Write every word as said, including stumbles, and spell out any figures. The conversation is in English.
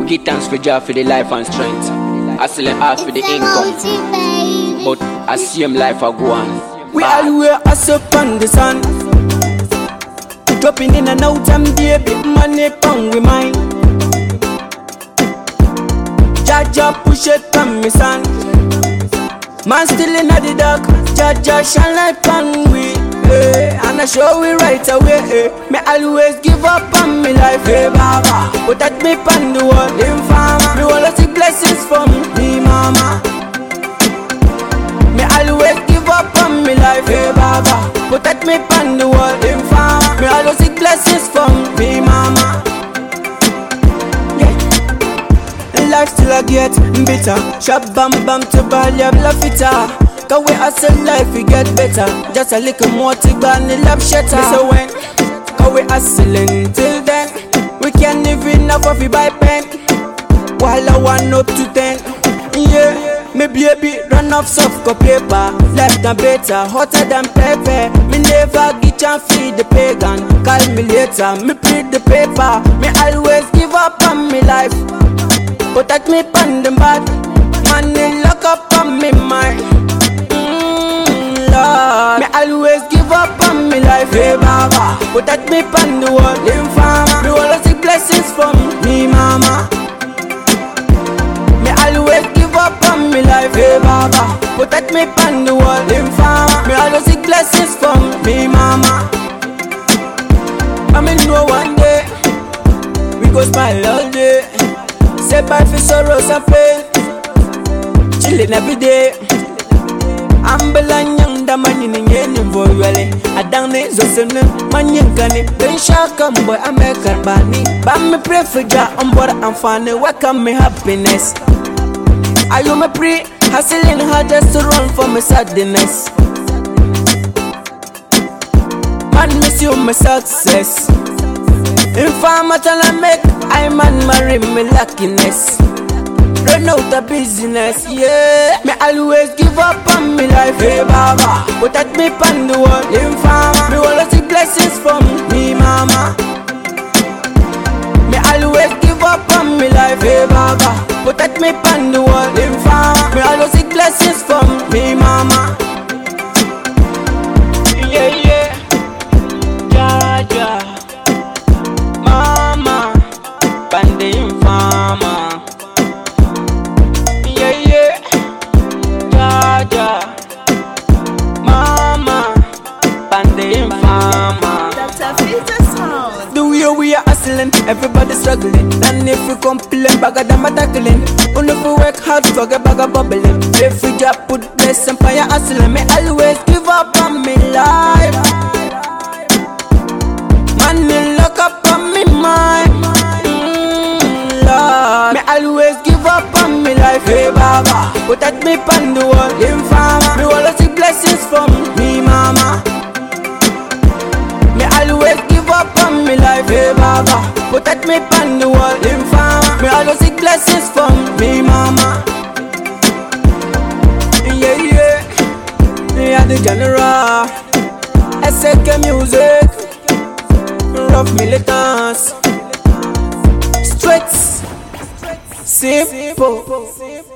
We give thanks for job for the life and strength. Hustling hard for the income, but I see him life a go on. We always hustle on the sun, dropping in and out and baby money come we mine. Jaja push it on me son, man still in the dark. Jaja shine light on we, eh, and I show we right away. Eh. Me always give up on me life, hey Baba, but that me pan the world in farmer. Me wanna see blessings from me mama. Me always give up on me life, hey Baba, but that me pan the world in farmer. Me always see blessings from me mama. Life still I get bitter. Shabam bam bam to Bali bla fita. Cause we hustle life we get better. Just a little more to ban the love shatter. So when cause we hustling till then, we can't even afford to buy pen. While I want up to ten, yeah. Me baby run off soft paper. Life done better, hotter than pepper. Me never get chance feed the pagan. Call me later, me plead the paper. Me always give up on me life, but that me pan them bad. Money lock up on me mind. Mmm, Lord, me always give up on me life, hey Baba, but that me pan the world in farmer. Me wanna see blessings from me mama. Me always give up on me life, hey Baba, but that me pan the world in farmer. Me always see blessings from me mama. I mean no one day we go smile all day. Say bye for sorrows and pain. Chillin' every day. Ambulan young da man in any voyale. I down it, so soon, man yankani. Then shall come boy, I make her bunny. But me pray for ya on board and funny. Welcome me happiness. I am a pre hustling hard just to run for my sadness. Man miss you my success. If I'm a tell I make, I man marry me luckiness. Run out the business, yeah. Me always give up on me life, hey Baba, but that me pan the world in farmer. Me wanna see blessings from me mama. Me always give up on me life, hey Baba, but that me pan the world in farmer. Me always see blessings from me mama. Yeah, yeah, yeah, yeah. We are hustling, everybody struggling. And if we complain, bagger them a tackling. And if we work hard, forget bagger bubbling. If we just put bless and fire hustling, me always give up on me life. Money lock up on me mind. Mm, Lord, me always give up on me life, hey Baba, but that me pan the world in farmer. Me wanna see blessings from me mama. Me always give up on me life, hey Baba, but that me pan the world in farmer. Me always see blessings from me mama. Yeah, yeah, me are the general. S A K music, rough militants, streets, simple.